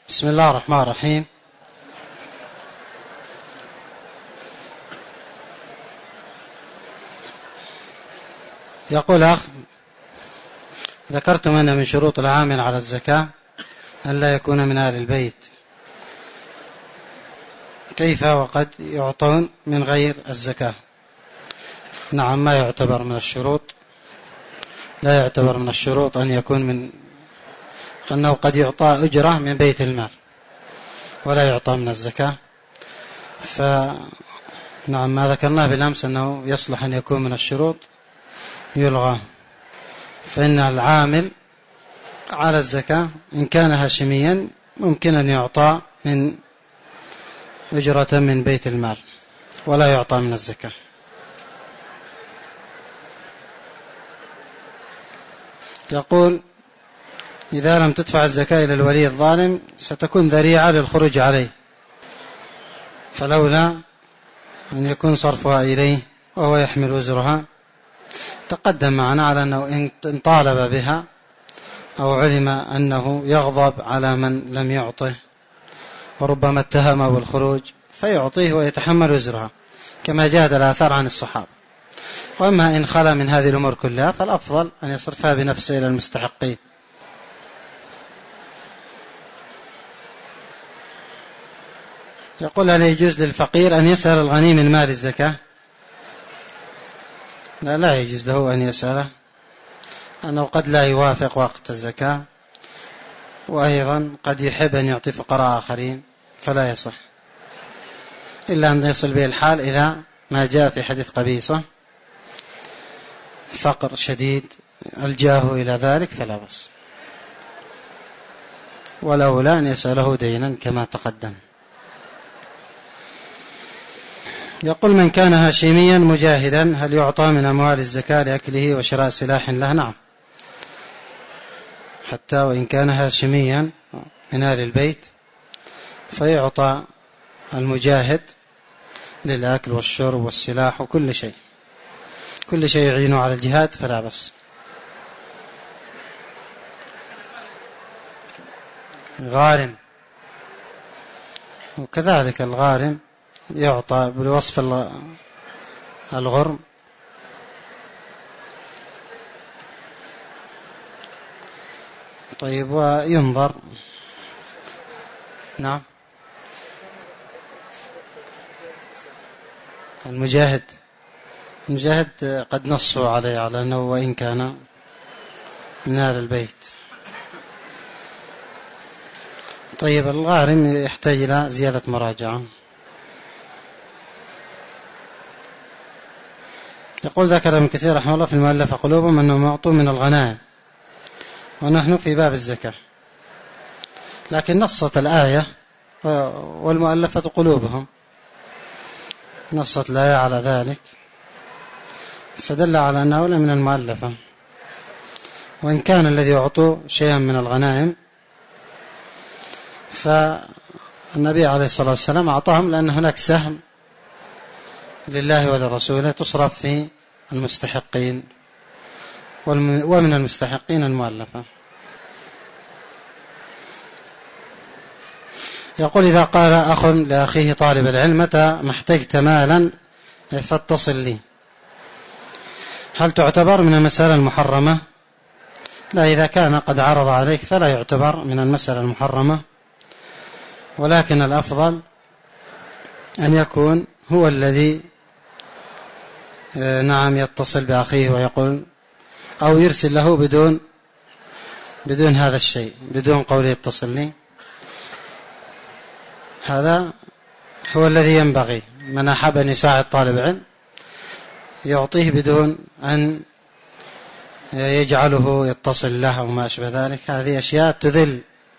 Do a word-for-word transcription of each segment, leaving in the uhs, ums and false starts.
بسم الله الرحمن الرحيم. يقول أخ: ذكرتم أن من شروط العامل على الزكاة أن لا يكون من آل البيت، كيف وقد يعطون من غير الزكاة؟ نعم، ما يعتبر من الشروط، لا يعتبر من الشروط أن يكون من أنه قد يعطى أجرة من بيت المال ولا يعطى من الزكاة. فنعم، ما ذكرناه بالأمس أنه يصلح أن يكون من الشروط يلغى، فإن العامل على الزكاة إن كان هاشميا ممكن أن يعطى من أجرة من بيت المال ولا يعطى من الزكاة. يقول: إذا لم تدفع الزكاة إلى الولي الظالم ستكون ذريعة للخروج عليه، فلولا أن يكون صرفها إليه وهو يحمل وزرها. تقدم معنا على أنه إن طالب بها أو علم أنه يغضب على من لم يعطه وربما اتهمه بالخروج فيعطيه ويتحمل وزرها، كما جاءت الآثار عن الصحابة. وأما إن خلا من هذه الأمور كلها فالأفضل أن يصرفها بنفسه إلى المستحقين. يقول: هل يجوز للفقير أن يسأل الغني من مال الزكاة؟ لا, لا يجوز له أن يسأله، أنه قد لا يوافق وقت الزكاة، وأيضا قد يحب أن يعطي فقراء آخرين، فلا يصح إلا أن يصل به الحال إلى ما جاء في حديث قبيصة: فقر شديد الجاه إلى ذلك فلا بأس، ولولا أن يسأله دينا كما تقدم. يقول: من كان هاشميا مجاهدا هل يعطى من أموال الزكاة لأكله وشراء سلاح له؟ نعم، حتى وإن كان هاشميا من آل البيت فيعطى المجاهد للأكل والشرب والسلاح وكل شيء، كل شيء يعينه على الجهاد فلا بأس. غارم، وكذلك الغارم يعطى بوصف الغرم. طيب، وينظر. نعم، المجاهد المجاهد قد نصوا عليه على أنه وإن كان من آل البيت. طيب، الغارم يحتاج إلى زيادة مراجعة. يقول: ذكر ابن كثير رحمه الله في المؤلفة قلوبهم أنهم معطون من الغنائم، ونحن في باب الزكاة، لكن نصت الآية والمؤلفة قلوبهم، نصت الآية على ذلك، فدل على أنه من المؤلفة. وإن كان الذي يعطوا شيئا من الغنائم فالنبي عليه الصلاة والسلام أعطاهم، لأن هناك سهم لله ولرسوله تصرف في المستحقين، ومن المستحقين المؤلفة. يقول: إذا قال أخ لأخيه طالب العلم: متى ما احتجت مالا فاتصل لي، هل تعتبر من المسألة المحرمة؟ لا، إذا كان قد عرض عليك فلا يعتبر من المسألة المحرمة، ولكن الأفضل أن يكون هو الذي نعم يتصل بأخيه ويقول، أو يرسل له بدون بدون هذا الشيء، بدون قوله اتصل لي. هذا هو الذي ينبغي. من أحب أن يساعد طالب علم يعطيه بدون أن يجعله يتصل له أو ما أشبه ذلك. هذه أشياء تذل،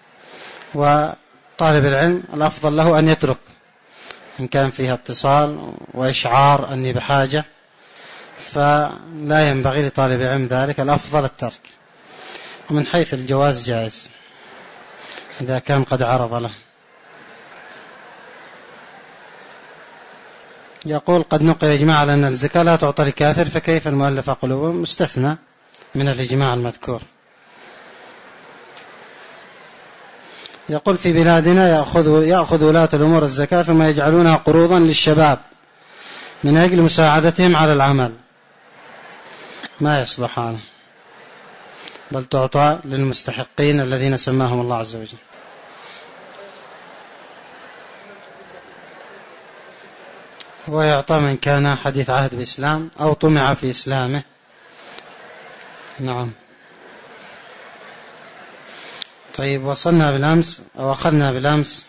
وطالب العلم الأفضل له أن يترك إن كان فيها اتصال وإشعار أني بحاجة، فلا ينبغي لطالب العلم ذلك، الأفضل الترك. ومن حيث الجواز جائز إذا كان قد عرض له. يقول: قد نقل إجماع على أن الزكاة لا تعطى لكافر، فكيف المؤلفة قلوبهم؟ مستثنى من الإجماع المذكور. يقول في بلادنا يأخذ, يأخذ ولاة الأمور الزكاة ثم يجعلونها قروضا للشباب من أجل مساعدتهم على العمل. ما يصلح هذا، بل تعطى للمستحقين الذين سماهم الله عز وجل. ويعطى من كان حديث عهد بإسلام أو طمع في إسلامه. نعم. طيب، وصلنا بالأمس أو أخذنا بالأمس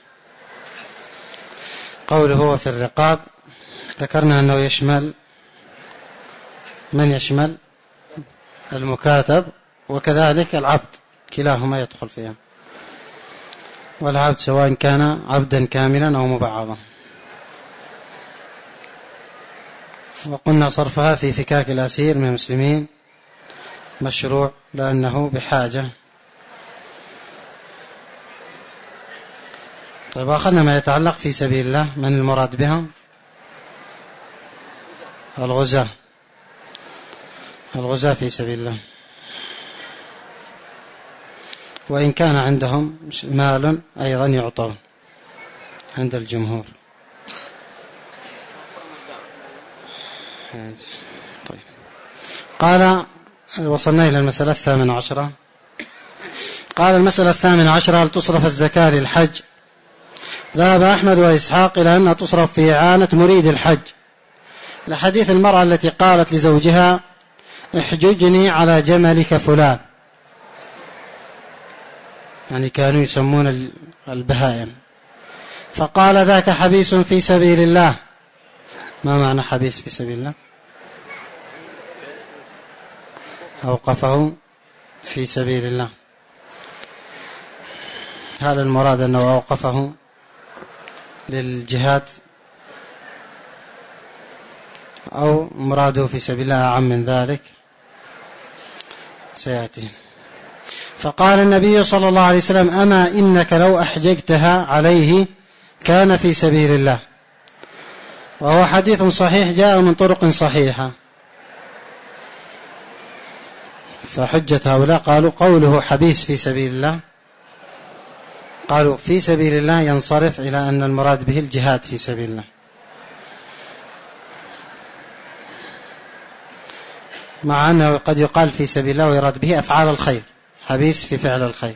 قوله هو في الرقاب، ذكرنا أنه يشمل من يشمل المكاتب وكذلك العبد، كلاهما يدخل فيها، والعبد سواء كان عبدا كاملا أو مبعضا. وقلنا صرفها في فكاك الأسير من المسلمين مشروع لأنه بحاجة. طيب، أخذنا ما يتعلق في سبيل الله، من المراد بها؟ الغزاة، الغزاة في سبيل الله، وإن كان عندهم مال أيضا يعطون عند الجمهور. طيب، قال وصلنا إلى المسألة الثامنة عشرة. قال المسألة الثامنة عشرة: هل تصرف الزكاة للحج؟ ذهب أحمد وإسحاق إلى أنها تصرف في إعانة مريد الحج، لحديث المرأة التي قالت لزوجها: احججني على جملك فلان، يعني كانوا يسمون البهائم، فقال: ذاك حبيس في سبيل الله. ما معنى حبيس في سبيل الله؟ أوقفه في سبيل الله. هل المراد أنه أوقفه للجهاد أو مراده في سبيل الله أعم من ذلك؟ سيأتي. فقال النبي صلى الله عليه وسلم: أما إنك لو أحججتها عليه كان في سبيل الله. وهو حديث صحيح جاء من طرق صحيحة. فحجة هؤلاء قالوا قوله حبيس في سبيل الله، قالوا في سبيل الله ينصرف إلى أن المراد به الجهاد في سبيل الله، مع أنه قد يقال في سبيل الله ويراد به أفعال الخير، حبيس في فعل الخير.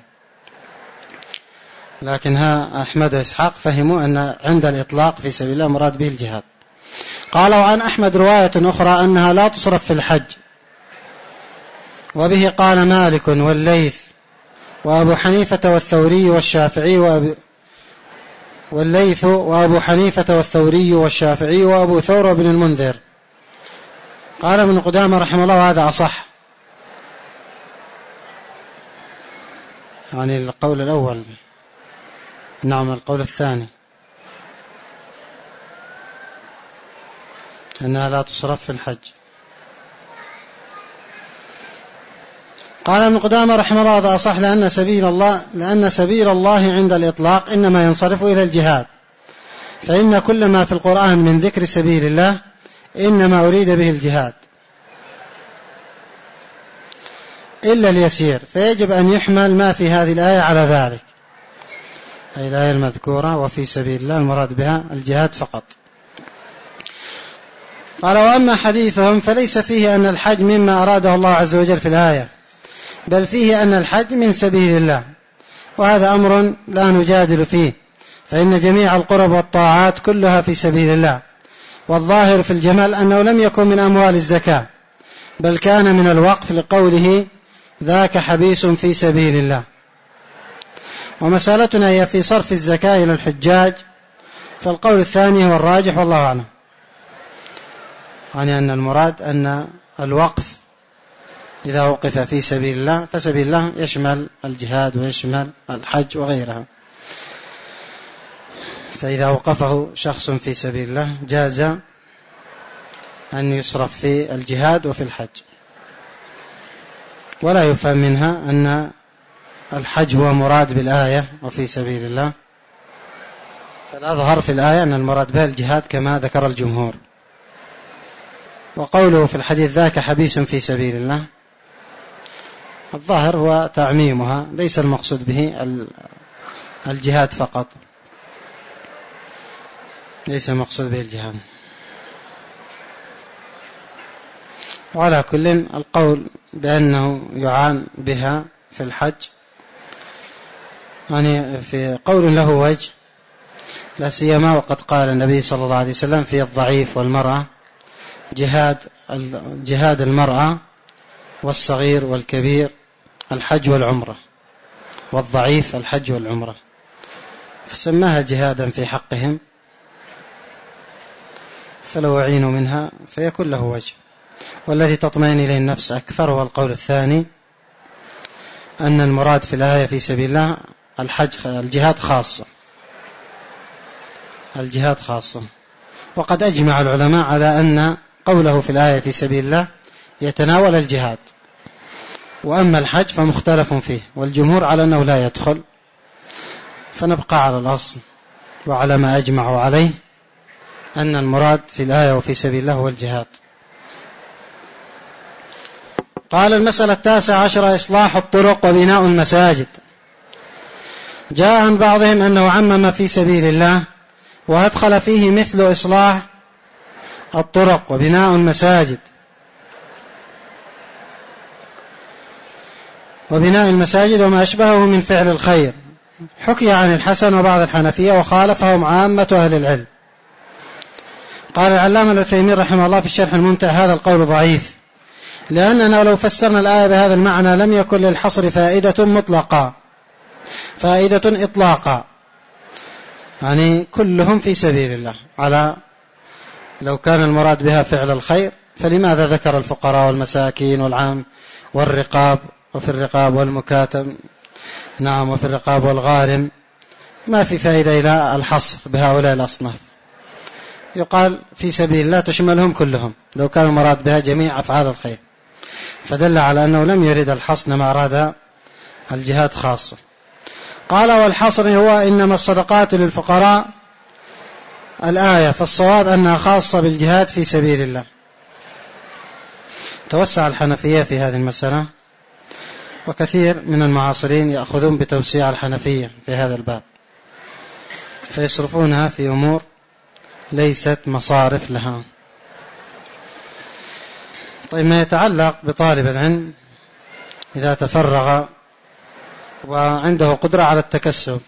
لكن ها أحمد وإسحاق فهموا أن عند الإطلاق في سبيل الله مراد به الجهاد. قال: وعن أحمد رواية أخرى أنها لا تصرف في الحج، وبه قال مالك والليث وأبو حنيفة والثوري والشافعي وأبو والليث وأبو حنيفة والثوري والشافعي وأبو ثور بن المنذر. قال ابن قدامة رحمه الله: هذا أصح، يعني القول الأول. نعم، القول الثاني أنها لا تصرف في الحج. قال ابن قدامة رحمه الله: هذا أصح لأن سبيل الله لأن سبيل الله عند الإطلاق إنما ينصرف إلى الجهاد، فإن كل ما في القرآن من ذكر سبيل الله إنما أريد به الجهاد إلا اليسير، فيجب أن يحمل ما في هذه الآية على ذلك، أي الآية المذكورة وفي سبيل الله المراد بها الجهاد فقط. قال: وأما حديثهم فليس فيه أن الحج مما أراده الله عز وجل في الآية، بل فيه أن الحج من سبيل الله، وهذا أمر لا نجادل فيه، فإن جميع القرب والطاعات كلها في سبيل الله. والظاهر في الجمل أنه لم يكن من أموال الزكاة، بل كان من الوقف لقوله: ذاك حبيس في سبيل الله. ومسألتنا هي في صرف الزكاة إلى الحجاج، فالقول الثاني هو الراجح والله أعلم، يعني أن المراد أن الوقف إذا وقف في سبيل الله فسبيل الله يشمل الجهاد ويشمل الحج وغيرها، فإذا وقفه شخص في سبيل الله جاز أن يصرف في الجهاد وفي الحج. ولا يفهم منها أن الحج هو مراد بالآية وفي سبيل الله، فالأظهر في الآية أن المراد بها الجهاد كما ذكر الجمهور. وقوله في الحديث: ذاك حبيس في سبيل الله، الظاهر هو تعميمها، ليس المقصود به الجهاد فقط، ليس مقصود به الجهاد. وعلى كل القول بأنه يعان بها في الحج يعني في قول له وجه، لا سيما وقد قال النبي صلى الله عليه وسلم في الضعيف والمرأة جهاد جهاد المرأة والصغير والكبير الحج والعمرة، والضعيف الحج والعمرة، فسماها جهادا في حقهم، فلو أعينوا منها فيكون له وجه. والذي تطمئن إليه النفس أكثر هو القول الثاني، أن المراد في الآية في سبيل الله الحج الجهاد خاصة، الجهاد خاصة. وقد أجمع العلماء على أن قوله في الآية في سبيل الله يتناول الجهاد، وأما الحج فمختلف فيه، والجمهور على أنه لا يدخل، فنبقى على الأصل وعلى ما أجمعوا عليه أن المراد في الآية وفي سبيل الله هو الجهاد. قال المسألة التاسعة عشرة إصلاح الطرق وبناء المساجد. جاء عن بعضهم أنه عمم في سبيل الله وأدخل فيه مثل إصلاح الطرق وبناء المساجد وبناء المساجد وما أشبهه من فعل الخير. حكي عن الحسن وبعض الحنفية وخالفهم عامة أهل العلم. قال العلامة العثيمين رحمه الله في الشرح الممتع هذا القول ضعيف، لأننا لو فسرنا الآية بهذا المعنى لم يكن للحصر فائدة مطلقة فائدة إطلاقا، يعني كلهم في سبيل الله. على لو كان المراد بها فعل الخير فلماذا ذكر الفقراء والمساكين والعام والرقاب وفي الرقاب والمكاتب نعم وفي الرقاب والغارم؟ ما في فائدة إلى الحصر بهؤلاء الأصناف. يقال في سبيل الله تشملهم كلهم لو كان المراد بها جميع أفعال الخير، فدل على أنه لم يرد الحصر ما أراد الجهاد خاصة. قال والحصر هو إنما الصدقات للفقراء الآية، فالصواب أنها خاصة بالجهاد في سبيل الله. توسع الحنفية في هذه المسألة، وكثير من المعاصرين يأخذون بتوسيع الحنفية في هذا الباب فيصرفونها في أمور ليست مصارف لها. طيب ما يتعلق بطالب العلم إذا تفرغ وعنده قدرة على التكسب،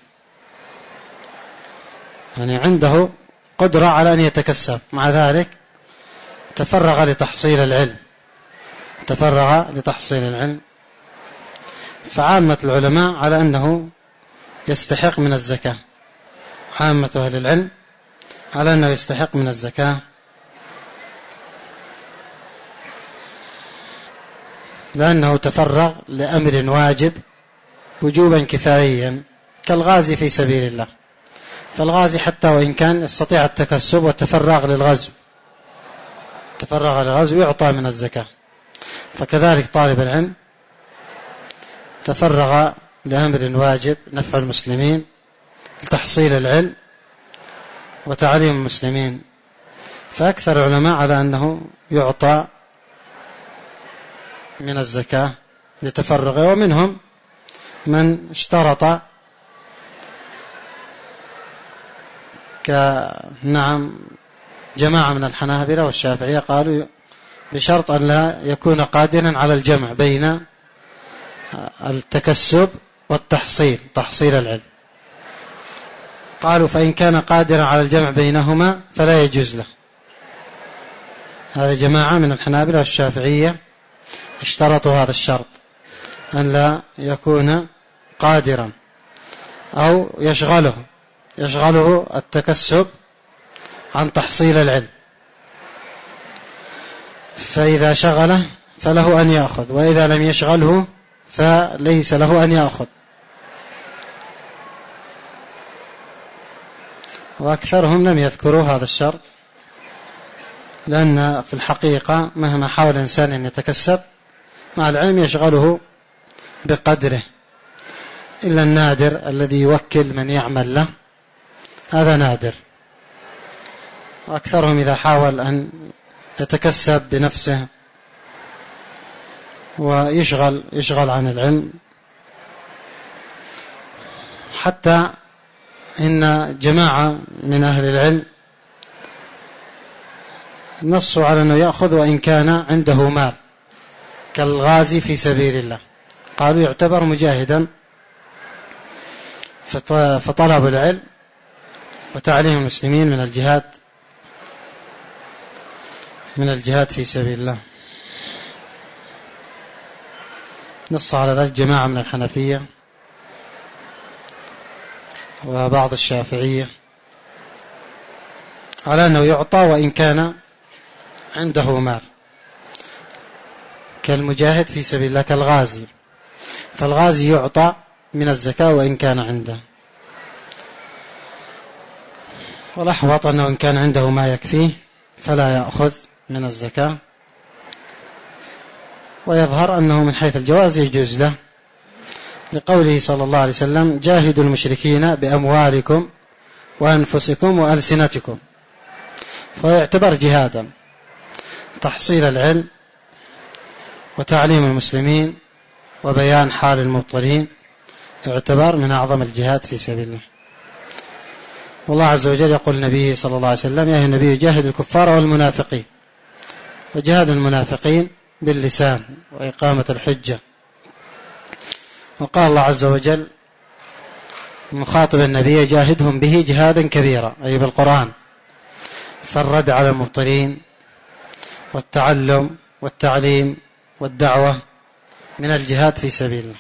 يعني عنده قدرة على أن يتكسب، مع ذلك تفرغ لتحصيل العلم تفرغ لتحصيل العلم فعامة العلماء على أنه يستحق من الزكاة، عامة أهل العلم على أنه يستحق من الزكاة، لأنه تفرغ لأمر واجب وجوبا كفائيا كالغازي في سبيل الله. فالغازي حتى وإن كان يستطيع التكسب والتفرغ للغزو تفرغ للغزو يعطى من الزكاة. فكذلك طالب العلم تفرغ لأمر واجب نفع المسلمين لتحصيل العلم وتعليم المسلمين، فأكثر العلماء على أنه يعطى من الزكاة لتفرغه. ومنهم من اشترط كنعم جماعة من الحنابلة والشافعية قالوا بشرط أن لا يكون قادرا على الجمع بين التكسب والتحصيل تحصيل العلم. قالوا فإن كان قادرا على الجمع بينهما فلا يجوز له. هذا جماعة من الحنابلة والشافعية اشترطوا هذا الشرط أن لا يكون قادرا أو يشغله يشغله التكسب عن تحصيل العلم، فإذا شغله فله أن يأخذ، وإذا لم يشغله فليس له أن يأخذ. وأكثرهم لم يذكروا هذا الشرط، لأن في الحقيقة مهما حاول الإنسان أن يتكسب مع العلم يشغله بقدره، إلا النادر الذي يوكل من يعمل له، هذا نادر. وأكثرهم إذا حاول أن يتكسب بنفسه ويشغل يشغل عن العلم، حتى إن جماعة من أهل العلم نصوا على أنه يأخذ وإن كان عنده مال كالغازي في سبيل الله، قالوا يعتبر مجاهدا، فطلب العلم وتعليم المسلمين من الجهاد من الجهاد في سبيل الله. نص على ذلك جماعة من الحنفية وبعض الشافعية على أنه يعطى وإن كان عنده مال كالمجاهد في سبيل الله كالغازي، فالغازي يعطى من الزكاة وإن كان عنده، والأحوط أنه إن كان عنده ما يكفيه فلا يأخذ من الزكاة، ويظهر أنه من حيث الجواز يجوز له، لقوله صلى الله عليه وسلم: جاهدوا المشركين بأموالكم وأنفسكم وألسنتكم، فيعتبر جهادا، تحصيل العلم وتعليم المسلمين وبيان حال المبطلين يعتبر من أعظم الجهاد في سبيل الله. والله عز وجل يقول النبي صلى الله عليه وسلم: يا أيها النبي جاهد الكفار والمنافقين، وجهاد المنافقين باللسان وإقامة الحجة. وقال الله عز وجل مخاطب النبي: جاهدهم به جهادا كبيرا، أي بالقرآن، فالرد على المبطلين والتعلم والتعليم والدعوة من الجهاد في سبيل الله.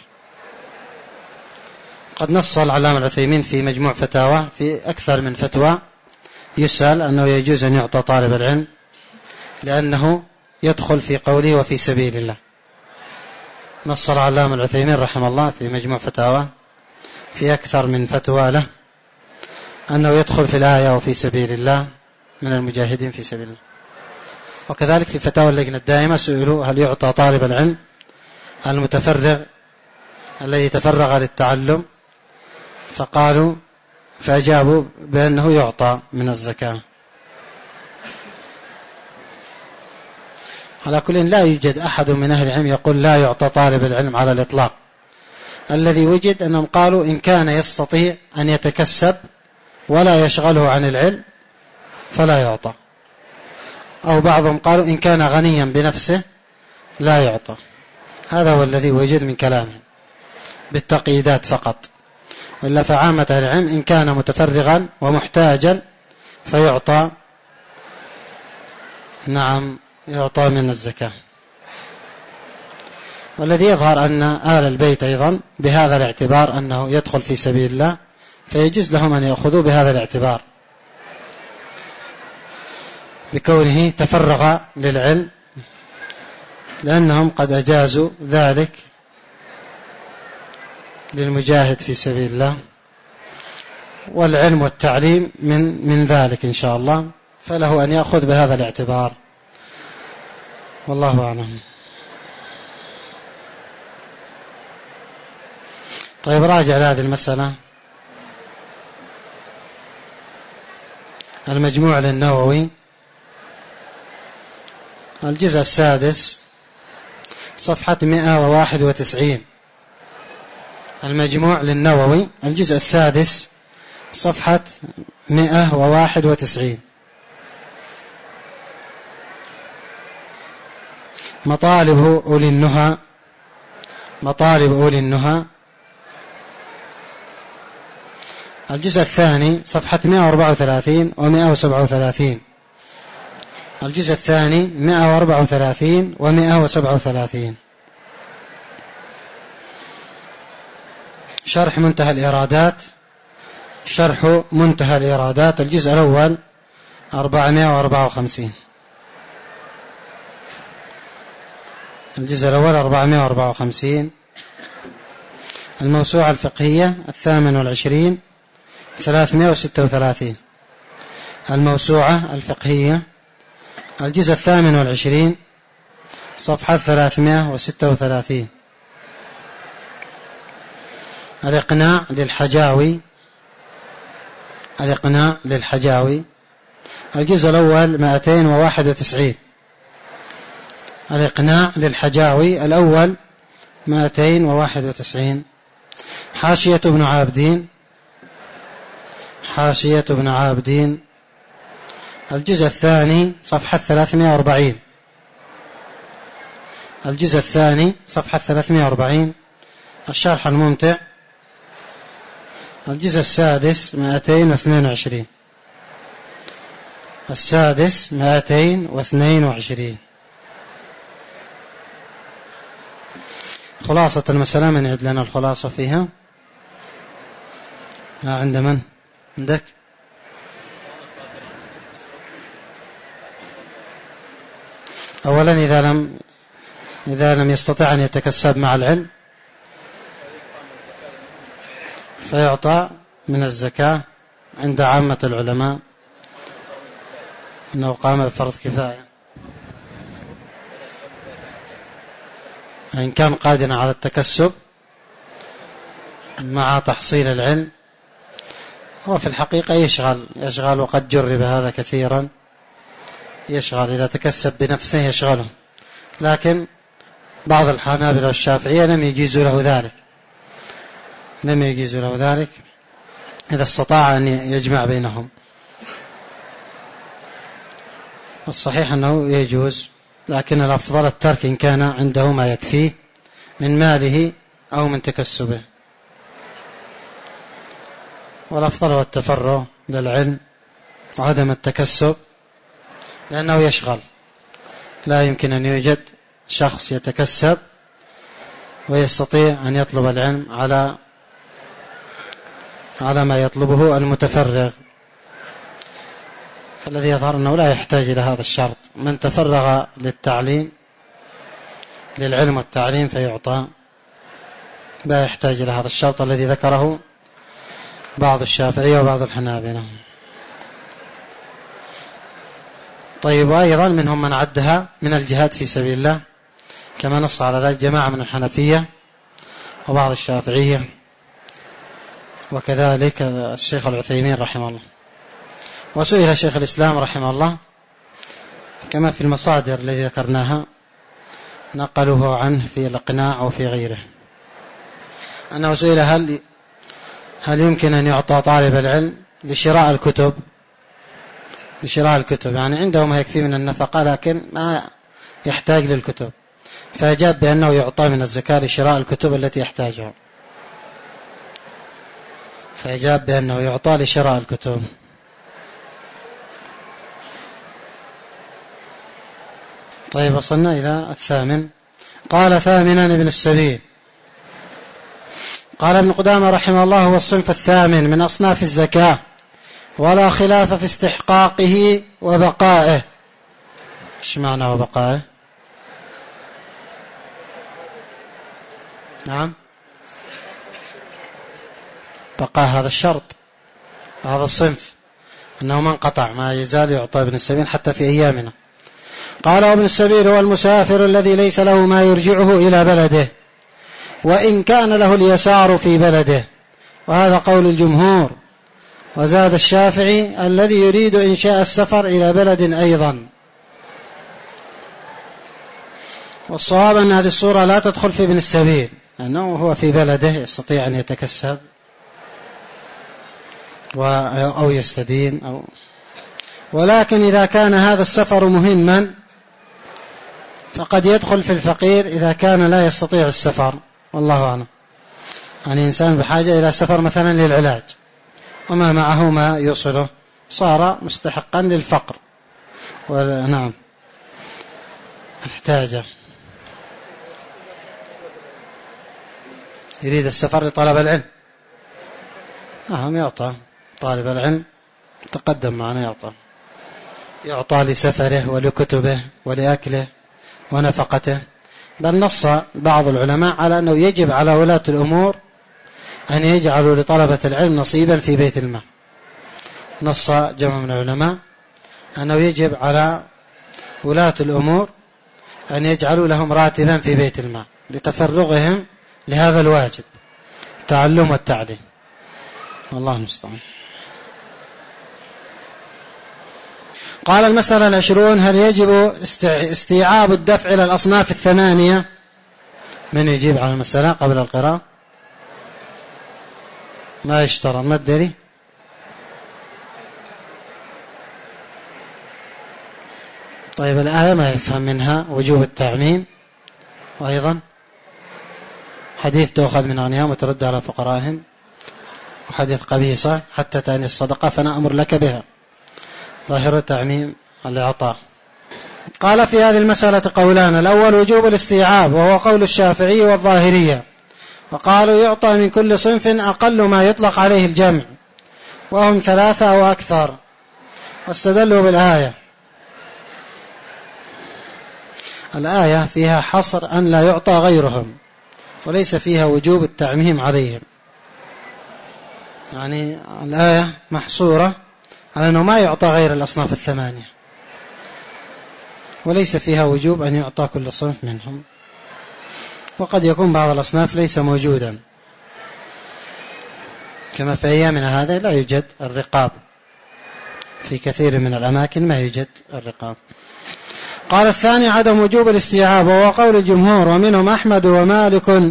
قد نص العلامة العثيمين في مجموع فتاوى في أكثر من فتوى يسأل أنه يجوز أن يعطى طالب العلم، لأنه يدخل في قوله وفي سبيل الله. نص العلامة العثيمين رحمه الله في مجموع فتاوى في أكثر من فتوى له أنه يدخل في الآية وفي سبيل الله من المجاهدين في سبيل الله. وكذلك في فتاوى اللجنة الدائمة سئلوا: هل يعطى طالب العلم المتفرغ الذي تفرغ للتعلم؟ فقالوا فأجابوا بأنه يعطى من الزكاة. على كل لا يوجد أحد من أهل العلم يقول لا يعطى طالب العلم على الإطلاق. الذي وجد أنهم قالوا إن كان يستطيع أن يتكسب ولا يشغله عن العلم فلا يعطى، أو بعضهم قالوا إن كان غنيا بنفسه لا يعطى. هذا هو الذي وجد من كلامهم بالتقييدات فقط، وإلا فعامة العلم إن كان متفرغا ومحتاجا فيعطى، نعم يعطى من الزكاة. والذي يظهر أن آل البيت أيضا بهذا الاعتبار أنه يدخل في سبيل الله، فيجوز لهم أن يأخذوا بهذا الاعتبار بكونه تفرغ للعلم، لأنهم قد أجازوا ذلك للمجاهد في سبيل الله، والعلم والتعليم من من ذلك إن شاء الله، فله أن يأخذ بهذا الاعتبار، والله أعلم. طيب راجع لهذه المسألة المجموع للنووي الجزء السادس صفحة مئة وواحد وتسعين. المجموع للنووي الجزء السادس صفحة مئة وواحد وتسعين. مطالب أولي النهى مطالب أولي النهى الجزء الثاني صفحة مئة وأربعة وثلاثين ومئة وسبعة وثلاثين. الجزء الثاني مئة وأربعة وثلاثين ومئة وسبعة وثلاثين. شرح منتهى الإرادات شرح منتهى الإرادات الجزء الأول أربعمائة وأربعة وخمسين. الجزء الأول أربعمائة وأربعة وخمسين. الموسوعة الفقهية الثامن والعشرين ثلاثمائة وستة وثلاثين. الموسوعة الفقهية الجزء الثامن والعشرين صفحة ثلاثمائة وستة وثلاثين. الإقناع للحجاوي الإقناع للحجاوي الجزء الأول مئتين وواحد وتسعين. الإقناع للحجاوي الأول مئتين وواحد وتسعين. حاشية ابن عابدين حاشية ابن عابدين الجزء الثاني صفحة ثلاثمائة وأربعين، الجزء الثاني صفحة ثلاثمائة وأربعين، الشرح الممتع الجزء السادس مئتين واثنين وعشرين، السادس مئتين واثنين وعشرين. خلاصة المسألة، من يعد لنا الخلاصة فيها؟ ها عند من؟ عندك؟ أولا إذا لم إذا لم يستطع أن يتكسب مع العلم فيعطى من الزكاة عند عامة العلماء أنه قام بفرض كفاية. إن كان قادرا على التكسب مع تحصيل العلم هو في الحقيقة يشغل يشغل وقد جرب هذا كثيرا، يشغل إذا تكسب بنفسه يشغله، لكن بعض الحنابلة والشافعية لم يجيزوا له ذلك لم يجيزوا له ذلك إذا استطاع أن يجمع بينهم. الصحيح أنه يجوز، لكن الأفضل الترك إن كان عنده ما يكفيه من ماله أو من تكسبه، والأفضل هو التفرغ للعلم وعدم التكسب، لأنه يشغل. لا يمكن أن يوجد شخص يتكسب ويستطيع أن يطلب العلم على على ما يطلبه المتفرغ، فالذي يظهر أنه لا يحتاج إلى هذا الشرط. من تفرغ للتعليم للعلم والتعليم فيعطى، لا يحتاج إلى هذا الشرط الذي ذكره بعض الشافعية وبعض الحنابلة. طيب، وأيضا منهم من عدها من الجهاد في سبيل الله، كما نص على ذلك جماعة من الحنفية وبعض الشافعية، وكذلك الشيخ العثيمين رحمه الله. وسئل شيخ الإسلام رحمه الله كما في المصادر التي ذكرناها نقلوه عنه في الإقناع وفي غيره، أنه سئل هل هل يمكن أن يعطى طالب العلم لشراء الكتب لشراء الكتب يعني عنده ما يكفي من النفقة لكن ما يحتاج للكتب، فأجاب بأنه يعطى من الزكاة لشراء الكتب التي يحتاجها فأجاب بأنه يعطى لشراء الكتب. طيب، وصلنا إلى الثامن. قال: ثامنا ابن السبيل. قال ابن قدامة رحمه الله: هو الصنف الثامن من أصناف الزكاة، ولا خلاف في استحقاقه وبقائه. ايش معنى وبقائه؟ نعم، بقاء هذا الشرط، هذا الصنف أنه من قطع ما يزال يعطى ابن السبيل حتى في أيامنا. قال: وابن السبيل هو المسافر الذي ليس له ما يرجعه إلى بلده، وإن كان له اليسار في بلده، وهذا قول الجمهور. وزاد الشافعي: الذي يريد إنشاء السفر إلى بلد أيضا. والصواب أن هذه الصورة لا تدخل في ابن السبيل، لأنه هو في بلده يستطيع أن يتكسب أو يستدين أو ولكن إذا كان هذا السفر مهما فقد يدخل في الفقير إذا كان لا يستطيع السفر، والله أعلم. يعني إنسان بحاجة إلى سفر مثلا للعلاج وما معه ما يوصله، صار مستحقا للفقر، ونعم احتاج يريد السفر لطلب العلم، نعم يعطى. طالب العلم تقدم معنا يعطى يعطى لسفره ولكتبه ولأكله ونفقته. بل نص بعض العلماء على أنه يجب على ولاة الأمور أن يجعلوا لطلبة العلم نصيبا في بيت المال. نص جمع من العلماء أنه يجب على ولاة الأمور أن يجعلوا لهم راتبا في بيت المال لتفرغهم لهذا الواجب، التعلم والتعليم، والله المستعان. قال: المسألة العشرون: هل يجب استيعاب الدفع إلى الأصناف الثمانية؟ من يجيب على المسألة قبل القراءة؟ ما يشترى، ما الدري؟ طيب الآية ما يفهم منها وجوب التعميم، وأيضا حديث تؤخذ من أغنياء وترد على فقرائهم، وحديث قبيصة حتى تأني الصدقة فنأمر لك بها، ظاهر تعميم الإعطاء. قال في هذه المسألة قولان: الأول وجوب الاستيعاب وهو قول الشافعي والظاهرية، وقالوا يعطى من كل صنف أقل ما يطلق عليه الجمع، وهم ثلاثة أو أكثر، واستدلوا بالآية. الآية فيها حصر أن لا يعطى غيرهم، وليس فيها وجوب التعميم عليهم، يعني الآية محصورة على أنه ما يعطى غير الأصناف الثمانية، وليس فيها وجوب أن يعطى كل صنف منهم، وقد يكون بعض الأصناف ليس موجودا، كما في أيامنا هذا لا يوجد الرقاب، في كثير من الأماكن ما يوجد الرقاب. قال الثاني عدم وجوب الاستيعاب وهو قول الجمهور، ومنهم أحمد ومالك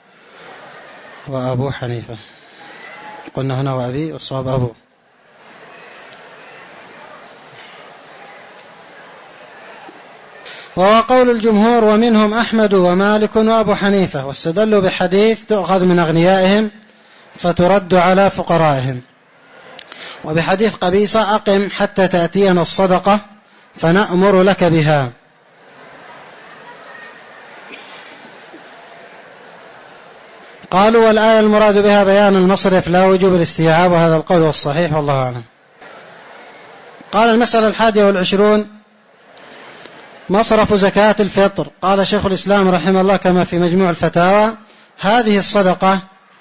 وأبو حنيفة. قلنا هنا وأبي والصواب أبو. وهو قول الجمهور ومنهم أحمد ومالك وأبو حنيفة، واستدلوا بحديث تؤخذ من أغنيائهم فترد على فقرائهم، وبحديث قبيصة أقم حتى تأتينا الصدقة فنأمر لك بها. قالوا والآية المراد بها بيان المصرف لا وجوب الاستيعاب، وهذا القول والصحيح والله أعلم. قال المسألة الحادية والعشرون مصرف زكاة الفطر. قال شيخ الإسلام رحمه الله كما في مجموع الفتاوى: هذه الصدقة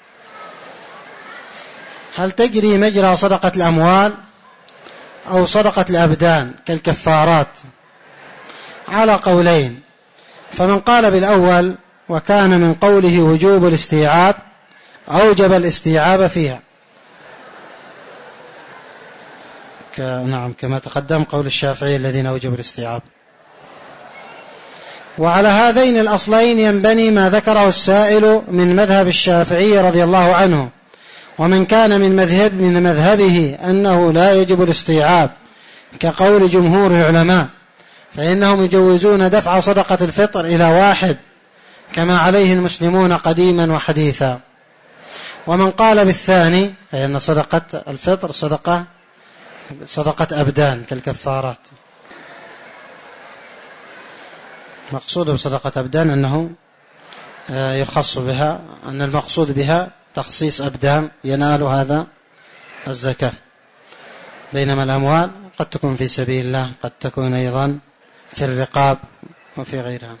هل تجري مجرى صدقة الأموال أو صدقة الأبدان كالكفارات؟ على قولين، فمن قال بالأول وكان من قوله وجوب الاستيعاب أوجب الاستيعاب فيها، نعم كما تقدم قول الشافعي الذين أوجب الاستيعاب. وعلى هذين الأصلين ينبني ما ذكره السائل من مذهب الشافعي رضي الله عنه، ومن كان من مذهب من مذهبه أنه لا يجب الاستيعاب كقول جمهور العلماء، فإنهم يجوزون دفع صدقة الفطر إلى واحد كما عليه المسلمون قديما وحديثا. ومن قال بالثاني أي أن صدقة الفطر صدقة صدقة أبدان كالكفارات. مقصود بصدقة أبدان أنه يخص بها، أن المقصود بها تخصيص أبدان ينال هذا الزكاة، بينما الأموال قد تكون في سبيل الله، قد تكون أيضا في الرقاب وفي غيرها.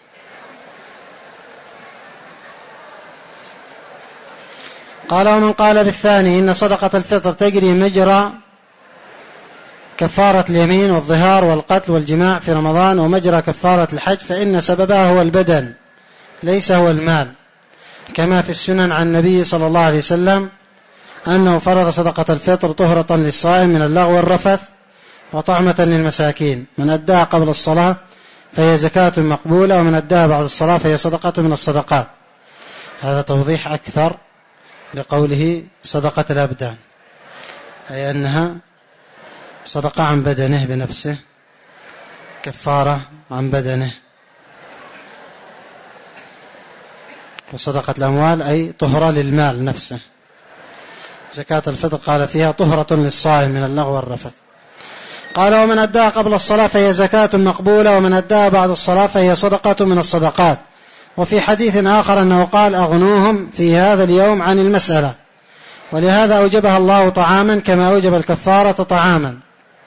قال ومن قال بالثاني إن صدقة الفطر تجري مجرى كفارة اليمين والظهار والقتل والجماع في رمضان ومجرى كفارة الحج، فإن سببها هو البدن ليس هو المال، كما في السنن عن النبي صلى الله عليه وسلم أنه فرض صدقة الفطر طهرة للصائم من اللغو والرفث وطعمة للمساكين، من أداها قبل الصلاة فهي زكاة مقبولة، ومن أداها بعد الصلاة فهي صدقة من الصدقات. هذا توضيح أكثر لقوله صدقة الأبدان، أي أنها صدقة عن بدنه بنفسه، كفارة عن بدنه. وصدقة الأموال أي طهرة للمال نفسه. زكاة الفطر قال فيها طهرة للصائم من اللغو والرفث. قال ومن أداها قبل الصلاة فهي زكاة مقبولة، ومن أداها بعد الصلاة فهي صدقة من الصدقات. وفي حديث آخر أنه قال أغنوهم في هذا اليوم عن المسألة، ولهذا أوجبها الله طعاما كما أوجب الكفارة طعاما.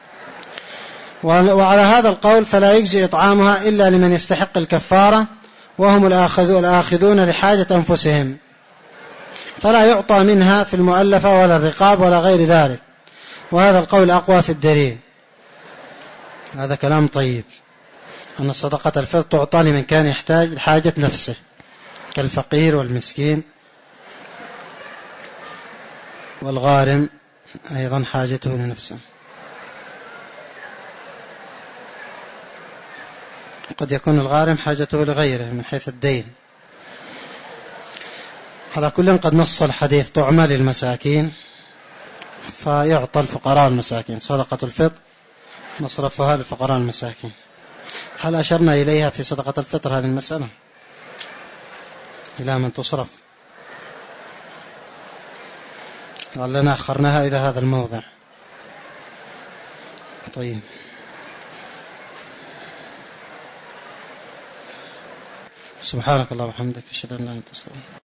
وعلى هذا القول فلا يجزي إطعامها إلا لمن يستحق الكفارة، وهم الآخذون لحاجة أنفسهم، فلا يعطى منها في المؤلفة ولا الرقاب ولا غير ذلك. وهذا القول أقوى في الدليل. هذا كلام طيب، أن الصدقة الفطر تعطى لمن كان يحتاج لحاجة نفسه كالفقير والمسكين والغارم أيضا حاجته لنفسه. قد يكون الغارم حاجته لغيره من حيث الدين. على كل قد نص الحديث طعمة للمساكين، فيعطى الفقراء المساكين، صدقة الفطر مصرفها للفقراء المساكين. هل أشرنا إليها في صدقة الفطر هذه المسألة إلى من تصرف؟ لعلنا أخرناها إلى هذا الموضع. طيب، سبحانك اللهم وبحمدك أشهد أن لا إله إلا أنت أستغفرك.